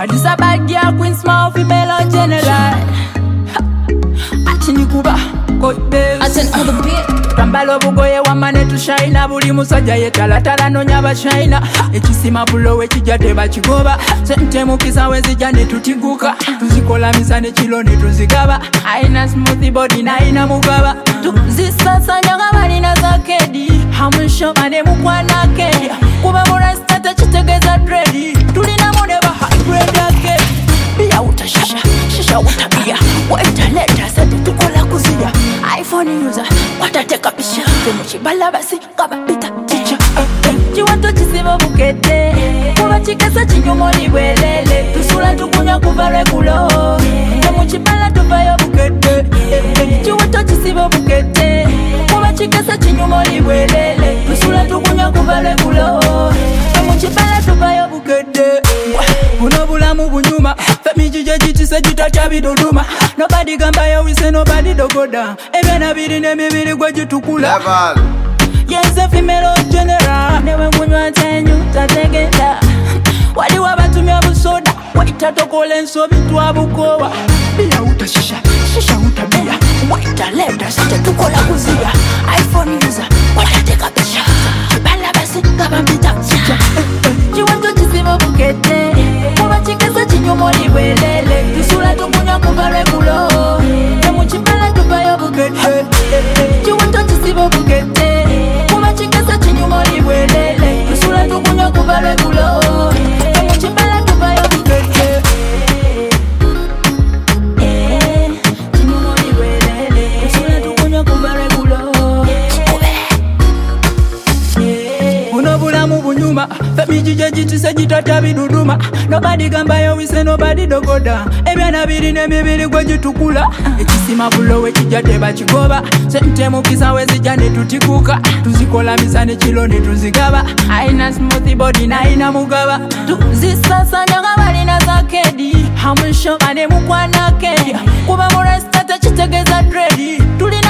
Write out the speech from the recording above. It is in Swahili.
This a bad girl, Queen Small, female or general. Atinikuba, go babes. Atin all the beat. Tambalo bugoye wamane tushayina buli musajja yetalatala nonya bashayina ekisima bulowe kijja tebakigoba sente mukisa wezijja ne tutiguka tuzikola misa ne kilo ne tuzigaba aina smoothie body naina mugaba tuzisasanya nga balina zakedi hamushoma ne mukwana kedi kuba murasta tekitegeza dredi tulina mune ba hybrid yake biya utashisha shisha utabia wetaleta sente tukola kuzija iPhone user watateka pisha temuchibala basi kaba bita teacher chiwanto chisibo bukete kuba chikasa chinyumo libwelele tusula tukunya kuva regulo temuchibala tuvayo bukete chiwanto chisibo bukete kuba chikasa chinyumo libwelele tusula tukunya kuva regulo temuchibala tuvayo bukete buno bulamu bunyuma femijije jitise jitatya biduduma nobody gamba we say nobody dogoda ebena biri ne mibiri gwe jitukula yes a female general newe kunywa tenyu tategeta wali wabatumya busoda waita tokole nsobi twabukowa bila utashisha shisha utabia waita leta sita tukola kuzia iPhone user watateka pisha kibala basi kaba mbita chiwanto chisibo bukete kuba chikasa chinyumo libwelele tusula tukunya kuva regulo temuchibala tuvayo bukete chiwanto chisibo bukete kuba chikasa chinyumo libwelele tusula tukunya kuva regulo temuchibala tuvayo bukete chinyumo libwelele tusula tukunya kuva regulo buno bulamu bunyuma femijije jitise jitatya biduduma nobody gamba we say nobody dogoda ebyana biri ne mibiri gwe jitukula ekisima bulowe kijja tebakigoba sente mukisa wezijja ne tutikuka tuzikola misa ne kilo ne tuzigaba aina smoothie body naina mugaba tuzisasanya nga balina zakedi hamushoma ne mukwana kedi kuba murasta tekitegeza dredi tulina